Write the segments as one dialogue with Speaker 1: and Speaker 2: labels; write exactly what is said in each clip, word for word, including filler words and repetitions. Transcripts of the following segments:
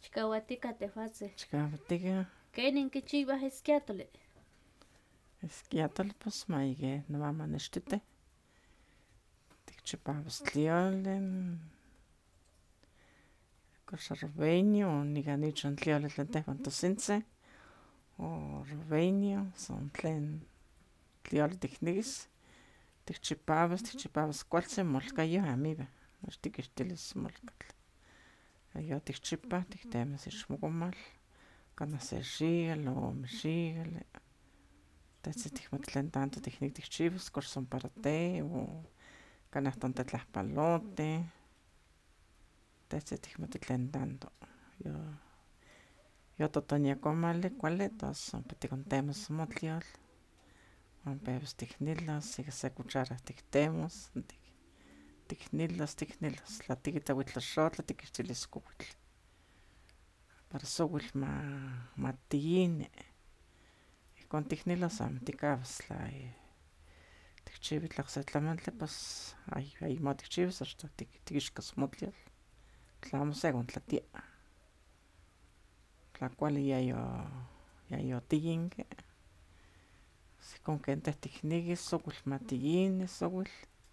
Speaker 1: Chikahuatica tehuatzi.
Speaker 2: Chikahuatica.
Speaker 1: Kenin kichiwah esquiatole.
Speaker 2: Esquiatole pues maike nomama nechtite. Tikchipawas tlioli. Kox robeño, nikan nichan tlioli tlen tehwan tosintze. O robeño, son tlen tlioli tiknikis. Tikchipawas, tikchipawas kualtzin molcayo amiba. Nox tikixtilis molcatl. Yo tikchipa, tiktemas ich mokomal. Kana se xigal o xigal. Tetsi tikmati tlen tanto tiknik tikchiwas, kox son para té o kanah ton tetlahpalote. Tetsi tikmati tlen tanto. Yo yo totonia komali kuali, tos ompa tikontemas motliol. Onpewas tiknilas, ika se cuchara tiktemos. Tiknilas, tiknilas. Tla tikita uitlaxotla, tikixtilis kowitl. Para sowil ma matiyini. Ihkon tiknilas amo tikawas tla tikchiwa itlah okse tlamantli, pues aymo tikchiwas hasta tikixkas motliol. Tlamo sekontlatia. Tla kuali yayo yayotiyinki, ihkon ken teh tikniki sowil matiyini sowil.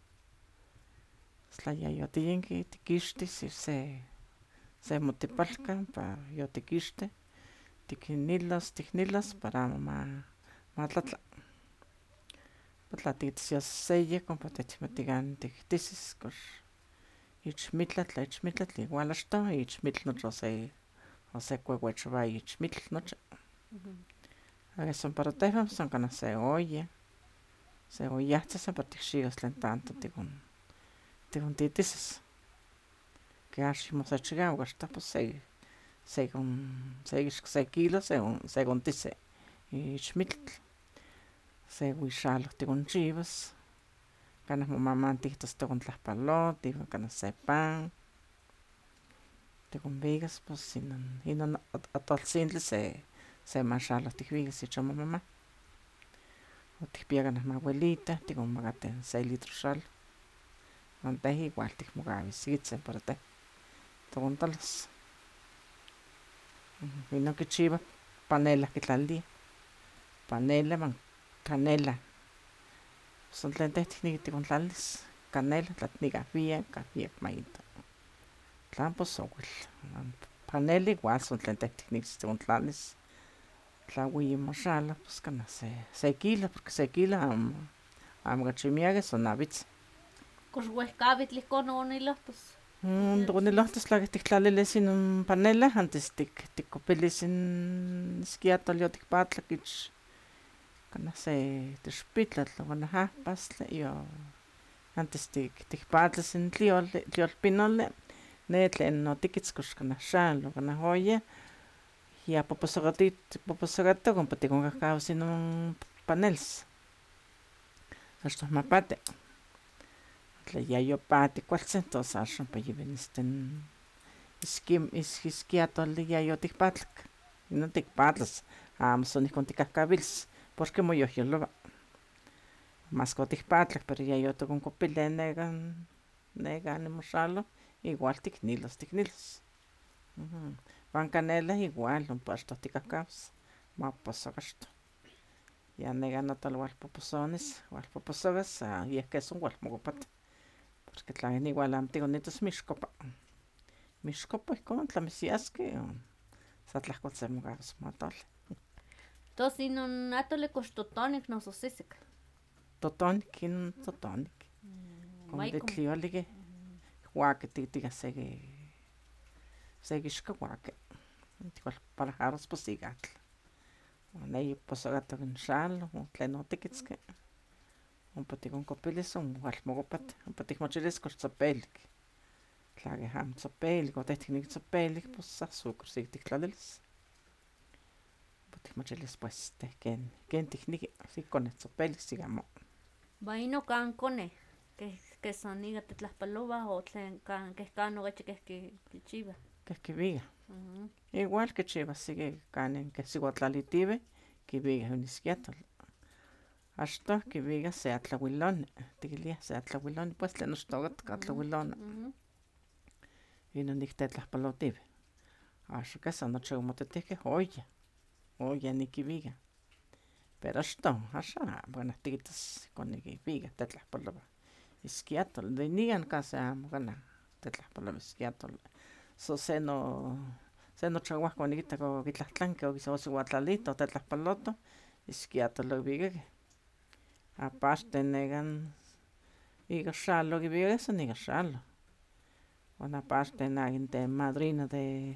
Speaker 2: Tla yayotiyinki tikixtis se se motepalka pa yotikixtih. Tiknilas, tiknilas para amo matlatla. Tla tikitas yoseseya ompa techmati kanin tiktisis kox ich mitla, tla ich mitla igual achtoh ich mitl nochi osekuewechowaya ich mitl nochi. A son para tehwan son kanah se olla, se ollahtzin san para tikxikas tlen tanto tikon tikontitisis. Ke axan mosechikawa achtoh pues se sekon sekixka se kilo sekontisi ich mitl. Se wixaloh tikonchiwas. Kanah momamantihtos tikontlahpaloti iwan kanah se pan. Tikonwikas pues inon atoltzintli se maxaloh tikwikas ich momama. O tikpia kanah moawelita tikonmakati se litro xaloh. Wan teh igual tikmokawis itzin para teh tikontalos. Inon kichiwah panela kitlaliliah. Panela iwan canela. Son tlen teh tikniki tikontlalilis. Canela tla tikniki ahwiak, ahwiak maito. Tlamo pues owil. Panela igual son tlen teh tiknikis tikontlalis. Tla weyi moxaloh pues kanah se kilo, porque se kilo amo kachi miakeh son awitzin.
Speaker 1: Kox wehkawitl ihkon oniloh pues.
Speaker 2: Tonilohtos tla tiktlalilis inon panela antes tikkopilis in isquiatol yotikpatlak ich kanah se tixpitlatl o kanah ahpastli yo antes tikpatlas in tlioli, tliolpinoli, ne tlen otikitz kox kanah xalo o kanah olla, ya poposokatok ompa tikonkahkawas inon panelis achtoh ma pati. Tla yayopati kualtzin tos axan ompa yawinis in isquiatoli yayotikpatlak. Inon tikpatlas amo son ihkon tikahkawilis porque moyohyolowa. Mas ke otikpatlak pero yayotikonkopilih nekan nekan moxaloh igual tiknilos, tiknilos. Wan canela igual ompa achtoh tikahkawas maposok achtoh. Ya nekan notal walpoposonis, walpoposokas yeh queso walmokopati. Porque tla igual amo tikonitos mixkopa. Mixkopa ihkon tlamisiaskeh sa tlahkotzin mokawas moatoli.
Speaker 1: Tos inon atoli kox totonik noso sesek.
Speaker 2: Totonik, inon totonik. Como de tlioli keh waki tiktikah sekixkawaki. Tikvalparajaros pues ika atl. Wan eyi posokatok in xaloh o tlen otikitzki ompa tikonkopilis walmokopati ompa tikmochilis kox tzopelik. Tla keh amo tzopelik o teh tikniki tzopelik pues azúcar tiktlalilis. Ompa tikmochilis pues teh ken tikniki, si koneh tzopelik si amo.
Speaker 1: Wan inon kan koneh keh san ika titlahpalowah o tlen keh kan okachi keh kichiwah.
Speaker 2: Keh kiwikah. Igual kichiwah siki kanin keh siwatlalitiweh kiwikah n isquiatol. Achtoh kiwikah se atlawiloni, tikiliah se atlawiloni pues tlen achtoh okatka atlawiloni. Inon ik tetlahpalotiweh. Axo kesa nochi omotetihkeh olla, olla nikiviga. Pero achtoh, axan amo kanah tikitas ihkon nikiviga tetlahpalowah iskiatol, de nikan casi amo kanah tetlahpalowa iskiatol, son se no se nochawahkon onikitak okitlahtlankeh okisiuatlalitoh tetlahpalotoh iskiatol okivikakeh, aparte nekan ika xaloh okivikakeh san ika xaloh, wan aparte akin temadrina de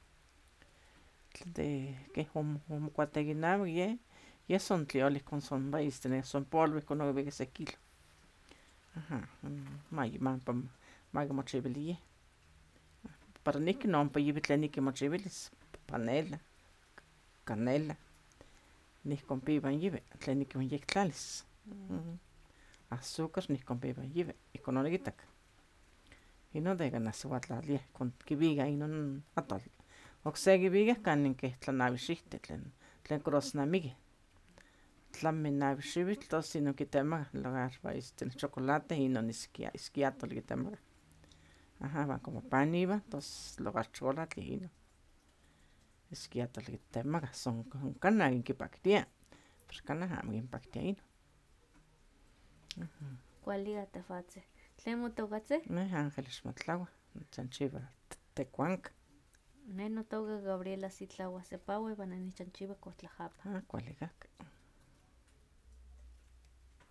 Speaker 2: de keh omokuatek inawak yeh yeh son tlioli ihkon son maistri son polvo ihkon okivikeh se kilo, aha, mayimapa makimochiwili yeh, para nihki no ompa yibi tlen ika mochiwilis, panela, canela, nihki ompa iwan yiwi tlen ika onyektlalis, azúcar nihki ompa iwan yiwi, ihkon onikitak, inon de kanah siuatlaliah ihkon kiwika inon atol, okse kiwikah kanin keh tlanaui xihteh tlen crosnamikeh, tlami naui xiwitl tos inon kitemakah lugar para chocolate inon iskiatol kitemakah, aha wan como pan tos lugar chocolate yeh inon iskiatol kitemakah, son kanah akin kipaktia, pero kanah amo kinpaktia inon.
Speaker 1: Kuali ka tehwatzin, ¿tlen motokatzin?
Speaker 2: Neh Ángeles Motlahua, nichanchiwa tekuanka.
Speaker 1: Neh notoka Gabriela Sitlahua Sepawa iwan neh nichanchiwa Cohtlajapan.
Speaker 2: Ah, kuali kahki.